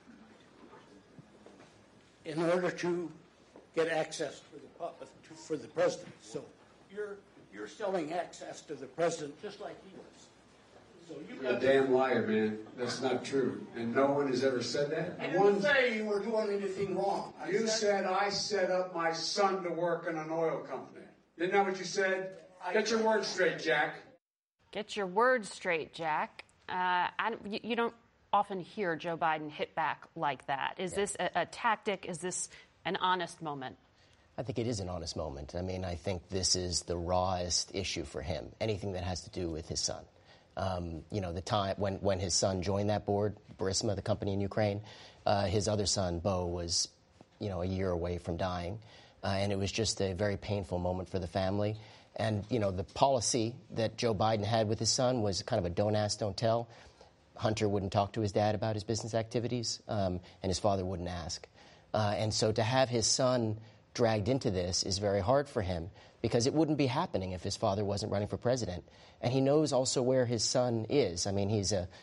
in order to get access for the for the president. So you're you're selling access to the president just like he was. So you You're a damn liar, man. That's not true. And no one has ever said that. I didn't one, say you were doing anything wrong. I you said, said I set up my son to work in an oil company. Isn't that what you said? I, Get your words straight, Jack. Get your words straight, Jack. Uh, I, you, you don't often hear Joe Biden hit back like that. Is yeah. this a, a tactic? Is this an honest moment? I think it is an honest moment. I mean, I think this is the rawest issue for him, anything that has to do with his son. Um, you know, the time when, when his son joined that board, Burisma, the company in Ukraine, uh, his other son, Bo, was, you know, a year away from dying. Uh, and it was just a very painful moment for the family. And, you know, the policy that Joe Biden had with his son was kind of a don't ask, don't tell. Hunter wouldn't talk to his dad about his business activities, um, and his father wouldn't ask. Uh, and so to have his son dragged into this is very hard for him because it wouldn't be happening if his father wasn't running for president. And he knows also where his son is. I mean, he's a,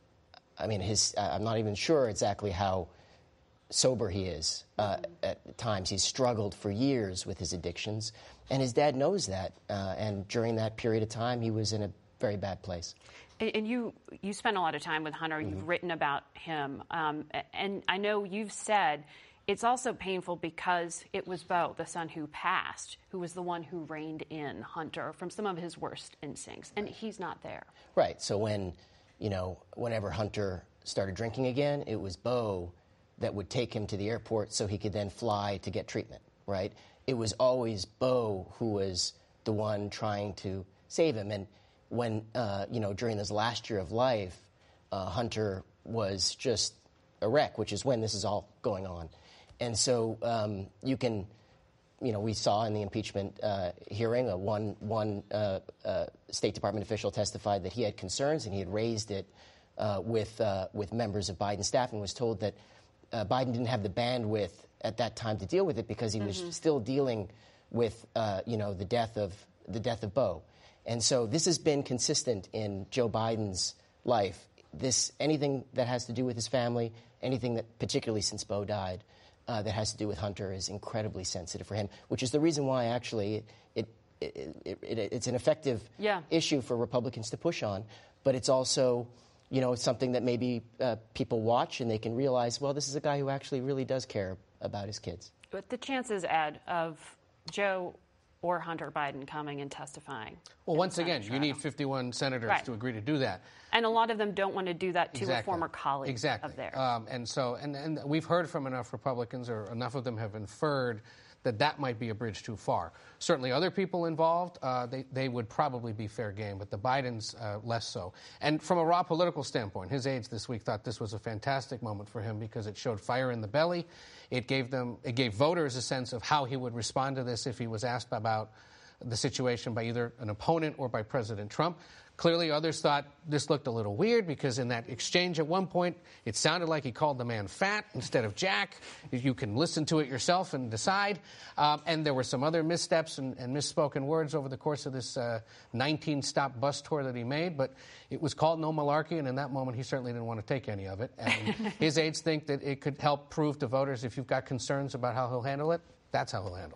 I mean, his, I'm not even sure exactly how sober he is uh, at times. He's struggled for years with his addictions, and his dad knows that. Uh, and during that period of time, he was in a very bad place. And you, you spend a lot of time with Hunter. Mm-hmm. You've written about him. Um, and I know you've said it's also painful because it was Bo, the son who passed, who was the one who reined in Hunter from some of his worst instincts. And he's not there. Right. So when, you know, whenever Hunter started drinking again, it was Bo that would take him to the airport so he could then fly to get treatment, right? It was always Bo who was the one trying to save him. And when, uh, you know, during this last year of life, uh, Hunter was just a wreck, which is when this is all going on. And so um, you can, you know, we saw in the impeachment uh, hearing, a one, one uh, uh, State Department official testified that he had concerns and he had raised it uh, with, uh, with members of Biden's staff and was told that uh, Biden didn't have the bandwidth at that time to deal with it because he mm-hmm. was still dealing with, uh, you know, the death of the death of Bo. And so this has been consistent in Joe Biden's life. This anything that has to do with his family, anything that, particularly since Bo died, uh, that has to do with Hunter is incredibly sensitive for him, which is the reason why actually it, it, it, it, it's an effective yeah. issue for Republicans to push on. But it's also, you know, it's something that maybe uh, people watch and they can realize, well, this is a guy who actually really does care about his kids. But the chances, Ed, of Joe or Hunter Biden coming and testifying. Well, once again, you need fifty-one senators right. to agree to do that. And a lot of them don't want to do that to exactly. a former colleague exactly. of theirs. Um, and so, and, and we've heard from enough Republicans, or enough of them have inferred that that might be a bridge too far. Certainly other people involved, uh, they, they would probably be fair game, but the Bidens uh, less so. And from a raw political standpoint, his aides this week thought this was a fantastic moment for him because it showed fire in the belly. It gave them, it gave voters a sense of how he would respond to this if he was asked about the situation by either an opponent or by President Trump. Clearly, others thought this looked a little weird because in that exchange at one point, it sounded like he called the man fat instead of Jack. You can listen to it yourself and decide. Um, and there were some other missteps and, and misspoken words over the course of this uh, nineteen-stop bus tour that he made. But it was called no malarkey, and in that moment, he certainly didn't want to take any of it. And his aides think that it could help prove to voters if you've got concerns about how he'll handle it, that's how he'll handle it.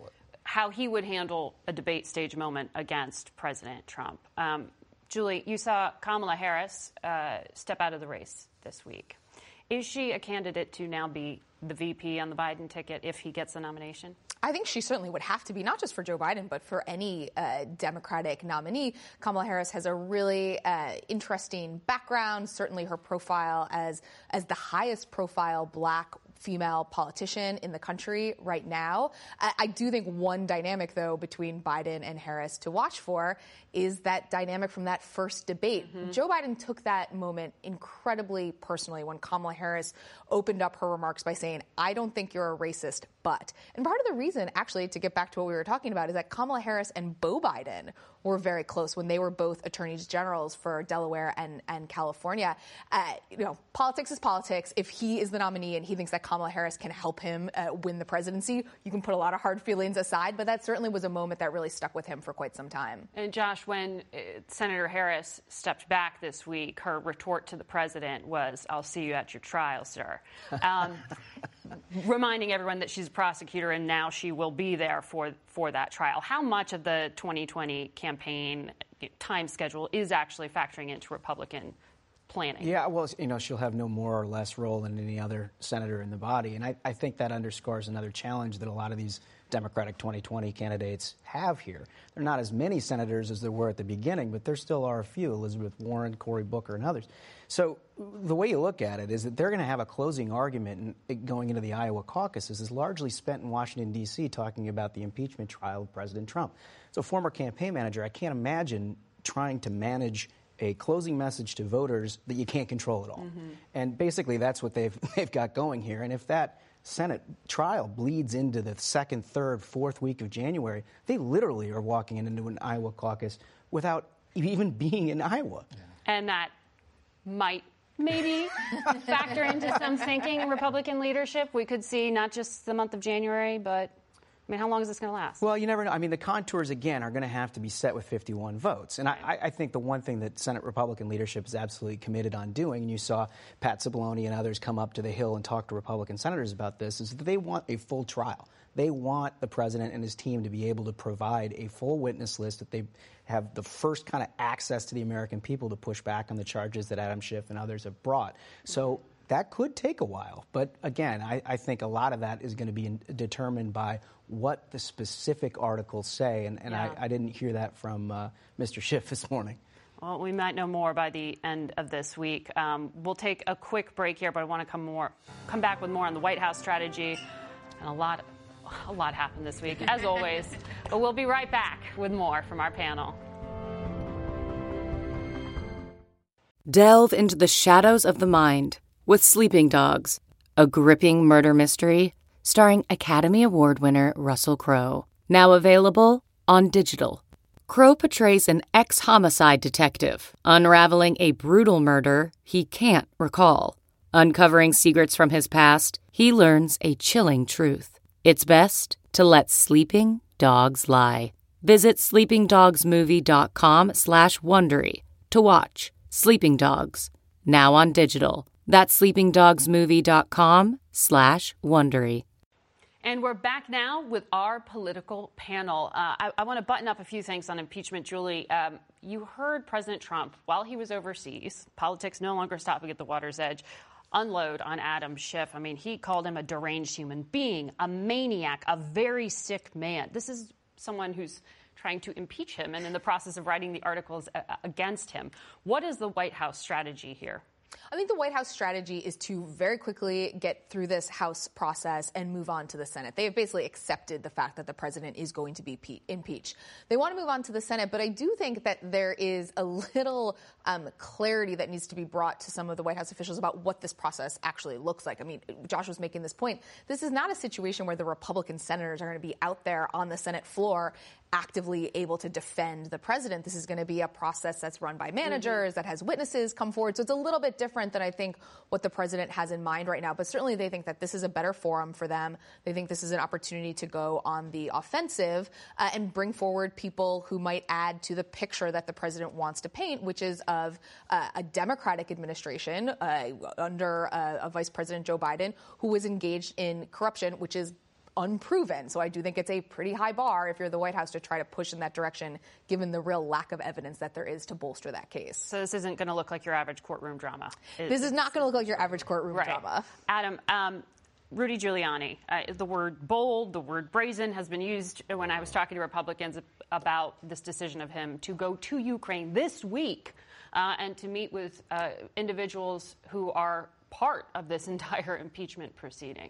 how he would handle a debate stage moment against President Trump. Um, Julie, you saw Kamala Harris uh, step out of the race this week. Is she a candidate to now be the V P on the Biden ticket if he gets the nomination? I think she certainly would have to be, not just for Joe Biden, but for any uh, Democratic nominee. Kamala Harris has a really uh, interesting background, certainly her profile as as the highest profile black female politician in the country right now. I, I do think one dynamic, though, between Biden and Harris to watch for is that dynamic from that first debate. Mm-hmm. Joe Biden took that moment incredibly personally when Kamala Harris opened up her remarks by saying, I don't think you're a racist, but. And part of the reason, actually, to get back to what we were talking about, is that Kamala Harris and Beau Biden were very close when they were both attorneys generals for Delaware and, and California. Uh, you know, politics is politics. If he is the nominee and he thinks that Kamala Harris can help him uh, win the presidency, you can put a lot of hard feelings aside, but that certainly was a moment that really stuck with him for quite some time. And Josh, when uh, Senator Harris stepped back this week, her retort to the president was, I'll see you at your trial, sir. Um, reminding everyone that she's a prosecutor and now she will be there for, for that trial. How much of the twenty twenty campaign time schedule is actually factoring into Republican planning? Yeah, well, you know, she'll have no more or less role than any other senator in the body. And I, I think that underscores another challenge that a lot of these Democratic twenty twenty candidates have here. There are not as many senators as there were at the beginning, but there still are a few, Elizabeth Warren, Cory Booker, and others. So the way you look at it is that they're going to have a closing argument in, going into the Iowa caucuses is largely spent in Washington, D C, talking about the impeachment trial of President Trump. As a former campaign manager, I can't imagine trying to manage a closing message to voters that you can't control at all. Mm-hmm. And basically that's what they've they've got going here. And if that Senate trial bleeds into the second, third, fourth week of January, they literally are walking into an Iowa caucus without even being in Iowa. Yeah. And that might maybe factor into some thinking in Republican leadership. We could see not just the month of January, but I mean, how long is this going to last? Well, you never know. I mean, the contours, again, are going to have to be set with fifty-one votes. And I, I think the one thing that Senate Republican leadership is absolutely committed on doing, and you saw Pat Cipollone and others come up to the Hill and talk to Republican senators about this, is that they want a full trial. They want the president and his team to be able to provide a full witness list, that they have the first kind of access to the American people to push back on the charges that Adam Schiff and others have brought. So that could take a while. But again, I, I think a lot of that is going to be in, determined by what the specific articles say. And, and yeah. I, I didn't hear that from uh, Mister Schiff this morning. Well, we might know more by the end of this week. Um, we'll take a quick break here, but I want to come more, come back with more on the White House strategy. And a lot, a lot happened this week, as always. But we'll be right back with more from our panel. Delve into the shadows of the mind with Sleeping Dogs, a gripping murder mystery starring Academy Award winner Russell Crowe. Now available on digital. Crowe portrays an ex-homicide detective unraveling a brutal murder he can't recall. Uncovering secrets from his past, he learns a chilling truth. It's best to let sleeping dogs lie. Visit sleepingdogsmovie.com slash Wondery to watch Sleeping Dogs, now on digital. That's sleepingdogsmovie.com slash Wondery. And we're back now with our political panel. Uh, I, I want to button up a few things on impeachment. Julie, um, you heard President Trump, while he was overseas, politics no longer stopping at the water's edge, unload on Adam Schiff. I mean, he called him a deranged human being, a maniac, a very sick man. This is someone who's trying to impeach him and in the process of writing the articles uh, against him. What is the White House strategy here? I think the White House strategy is to very quickly get through this House process and move on to the Senate. They have basically accepted the fact that the president is going to be pe- impeached. They want to move on to the Senate, but I do think that there is a little um, clarity that needs to be brought to some of the White House officials about what this process actually looks like. I mean, Josh was making this point. This is not a situation where the Republican senators are going to be out there on the Senate floor actively able to defend the president. This is going to be a process that's run by managers, mm-hmm. that has witnesses come forward. So it's a little bit different than I think what the president has in mind right now. But certainly they think that this is a better forum for them. They think this is an opportunity to go on the offensive uh, and bring forward people who might add to the picture that the president wants to paint, which is of uh, a Democratic administration uh, under uh, a Vice President Joe Biden who was engaged in corruption, which is unproven. So I do think it's a pretty high bar if you're the White House to try to push in that direction, given the real lack of evidence that there is to bolster that case. So this isn't going to look like your average courtroom drama. It, this is not going to look like your average courtroom right. drama. Adam, um, Rudy Giuliani, uh, the word bold, the word brazen has been used when I was talking to Republicans about this decision of him to go to Ukraine this week uh, and to meet with uh, individuals who are part of this entire impeachment proceeding.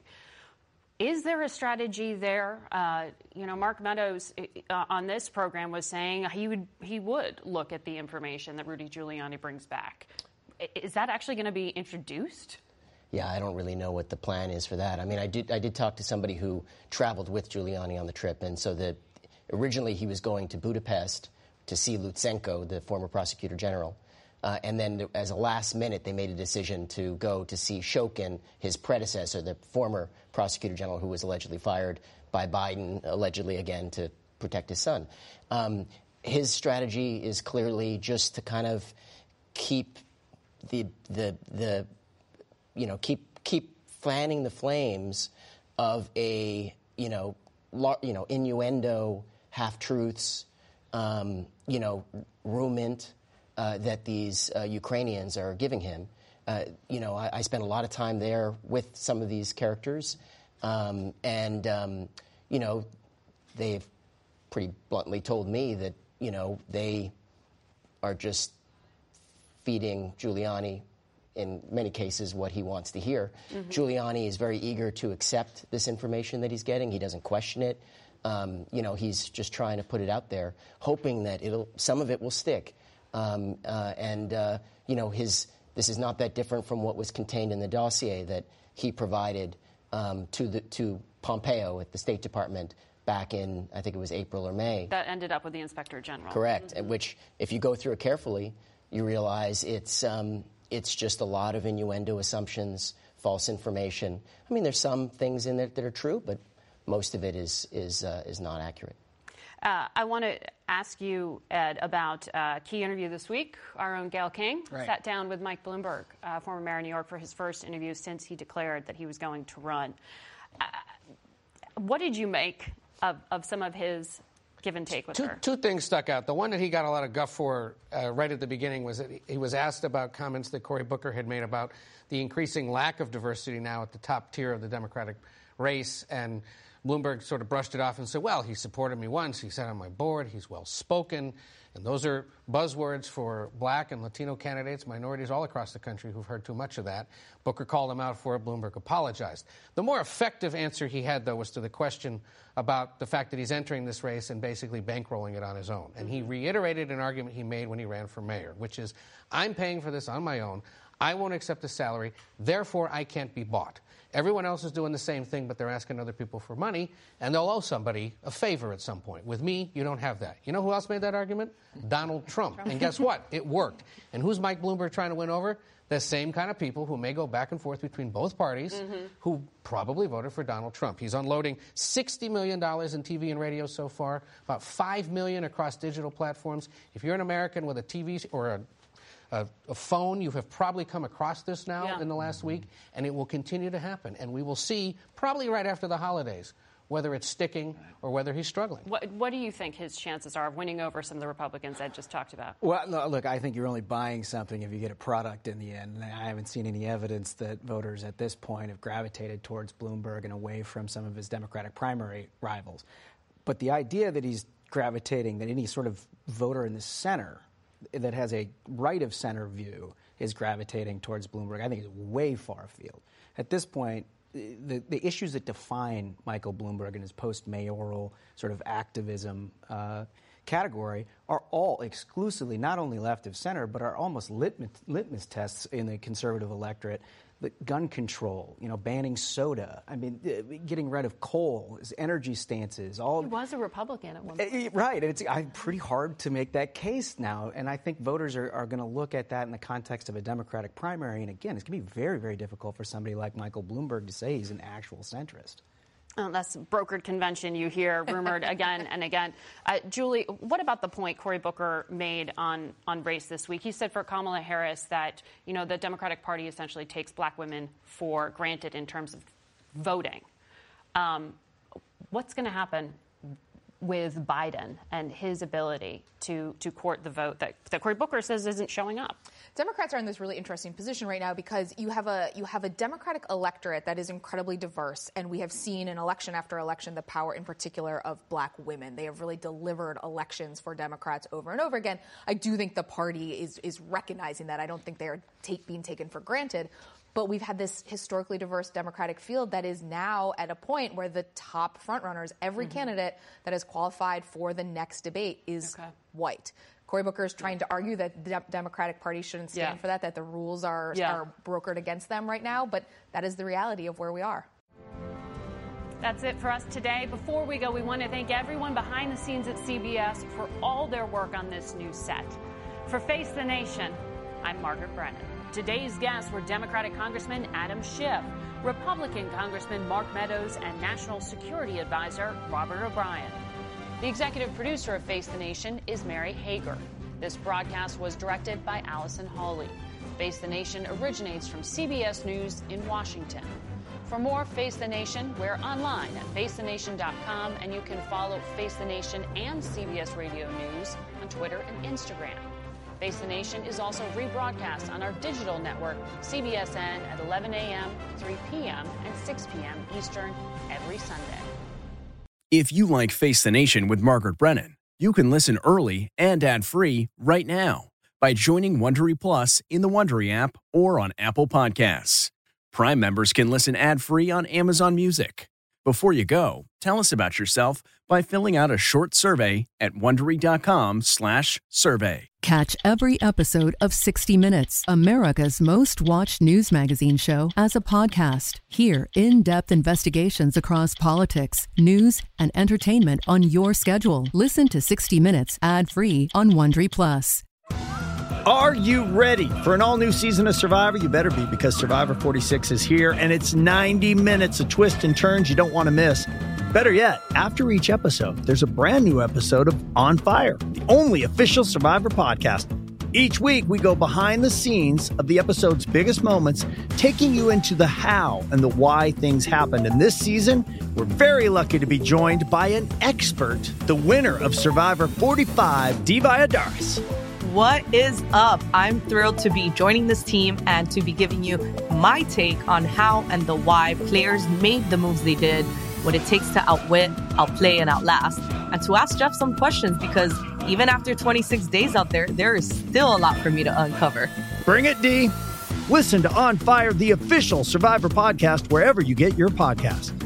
Is there a strategy there? Uh, you know, Mark Meadows uh, on this program was saying he would he would look at the information that Rudy Giuliani brings back. Is that actually going to be introduced? Yeah, I don't really know what the plan is for that. I mean, I did I did talk to somebody who traveled with Giuliani on the trip, and so that originally he was going to Budapest to see Lutsenko, the former prosecutor general. Uh, and then as a last minute, they made a decision to go to see Shokin, his predecessor, the former prosecutor general who was allegedly fired by Biden, allegedly again to protect his son. Um, his strategy is clearly just to kind of keep the the the you know keep keep fanning the flames of a you know lar- you know innuendo, half truths, um, you know rumint. Uh, that these uh, Ukrainians are giving him. Uh, you know, I, I spent a lot of time there with some of these characters, um, and, um, you know, they've pretty bluntly told me that, you know, they are just feeding Giuliani, in many cases, what he wants to hear. Mm-hmm. Giuliani is very eager to accept this information that he's getting. He doesn't question it. Um, you know, he's just trying to put it out there, hoping that it'll some of it will stick. Um, uh, and, uh, you know, his this is not that different from what was contained in the dossier that he provided um, to the to Pompeo at the State Department back in, I think it was April or May. That ended up with the Inspector General. Correct, mm-hmm. Which, if you go through it carefully, you realize it's um, it's just a lot of innuendo, assumptions, false information. I mean, there's some things in there that are true, but most of it is is uh, is not accurate. Uh, I want to ask you, Ed, about a uh, key interview this week. Our own Gayle King right. sat down with Mike Bloomberg, uh, former mayor of New York, for his first interview since he declared that he was going to run. Uh, what did you make of, of some of his give and take with two, her? Two things stuck out. The one that he got a lot of guff for uh, right at the beginning was that he was asked about comments that Cory Booker had made about the increasing lack of diversity now at the top tier of the Democratic race, and Bloomberg sort of brushed it off and said, well, he supported me once, he sat on my board, he's well-spoken, and those are buzzwords for black and Latino candidates, minorities all across the country who've heard too much of that. Booker called him out for it. Bloomberg apologized. The more effective answer he had, though, was to the question about the fact that he's entering this race and basically bankrolling it on his own. And he reiterated an argument he made when he ran for mayor, which is, I'm paying for this on my own. I won't accept a salary, therefore I can't be bought. Everyone else is doing the same thing, but they're asking other people for money, and they'll owe somebody a favor at some point. With me, you don't have that. You know who else made that argument? Donald Trump. And guess what? It worked. And who's Mike Bloomberg trying to win over? The same kind of people who may go back and forth between both parties, mm-hmm. who probably voted for Donald Trump. He's unloading sixty million dollars in T V and radio so far, about five million dollars across digital platforms. If you're an American with a T V or a A, a phone, you have probably come across this now yeah. in the last week, and it will continue to happen. And we will see, probably right after the holidays, whether it's sticking or whether he's struggling. What, what do you think his chances are of winning over some of the Republicans Ed just talked about? Well, no, look, I think you're only buying something if you get a product in the end. And I haven't seen any evidence that voters at this point have gravitated towards Bloomberg and away from some of his Democratic primary rivals. But the idea that he's gravitating, that any sort of voter in the center that has a right-of-center view is gravitating towards Bloomberg, I think is way far afield. At this point, the, the issues that define Michael Bloomberg and his post-mayoral sort of activism uh, category are all exclusively not only left of center, but are almost litmus, litmus tests in the conservative electorate. The gun control, you know, banning soda. I mean, getting rid of coal, his energy stances. All he was a Republican at one point. Right. It's I'm pretty hard to make that case now. And I think voters are, are going to look at that in the context of a Democratic primary. And again, it's going to be very, very difficult for somebody like Michael Bloomberg to say he's an actual centrist. Oh, that's brokered convention you hear rumored again and again. Uh, Julie, what about the point Cory Booker made on, on race this week? He said for Kamala Harris that, you know, the Democratic Party essentially takes black women for granted in terms of voting. Um, what's going to happen with Biden and his ability to to court the vote that, that Cory Booker says isn't showing up? Democrats are in this really interesting position right now because you have a you have a Democratic electorate that is incredibly diverse, and we have seen in election after election the power in particular of black women. They have really delivered elections for Democrats over and over again. I do think the party is is recognizing that. I don't think they are take, being taken for granted. But we've had this historically diverse Democratic field that is now at a point where the top frontrunners, every mm-hmm. candidate that has qualified for the next debate is okay. white. Cory Booker is trying to argue that the de- Democratic Party shouldn't stand yeah. for that, that the rules are, yeah. are brokered against them right now. But that is the reality of where we are. That's it for us today. Before we go, we want to thank everyone behind the scenes at C B S for all their work on this new set. For Face the Nation, I'm Margaret Brennan. Today's guests were Democratic Congressman Adam Schiff, Republican Congressman Mark Meadows, and National Security Advisor Robert O'Brien. The executive producer of Face the Nation is Mary Hager. This broadcast was directed by Allison Hawley. Face the Nation originates from C B S News in Washington. For more Face the Nation, we're online at face the nation dot com, and you can follow Face the Nation and C B S Radio News on Twitter and Instagram. Face the Nation is also rebroadcast on our digital network, C B S N, at eleven a.m., three p.m., and six p.m. Eastern every Sunday. If you like Face the Nation with Margaret Brennan, you can listen early and ad-free right now by joining Wondery Plus in the Wondery app or on Apple Podcasts. Prime members can listen ad-free on Amazon Music. Before you go, tell us about yourself by filling out a short survey at Wondery.com slash survey. Catch every episode of sixty minutes, America's most watched news magazine show, as a podcast. Hear in-depth investigations across politics, news, and entertainment on your schedule. Listen to sixty minutes ad-free on Wondery Plus. Are you ready for an all-new season of Survivor? You better be, because Survivor forty-six is here, and it's ninety minutes of twists and turns you don't want to miss. Better yet, after each episode, there's a brand new episode of On Fire, the only official Survivor podcast. Each week, we go behind the scenes of the episode's biggest moments, taking you into the how and the why things happened. And this season, we're very lucky to be joined by an expert, the winner of Survivor forty-five, Dee Valladares. What is up? I'm thrilled to be joining this team and to be giving you my take on how and the why players made the moves they did, what it takes to outwit, outplay, and outlast, and to ask Jeff some questions, because even after twenty-six days out there, there is still a lot for me to uncover. Bring it, Dee. Listen to On Fire, the official Survivor podcast, wherever you get your podcasts.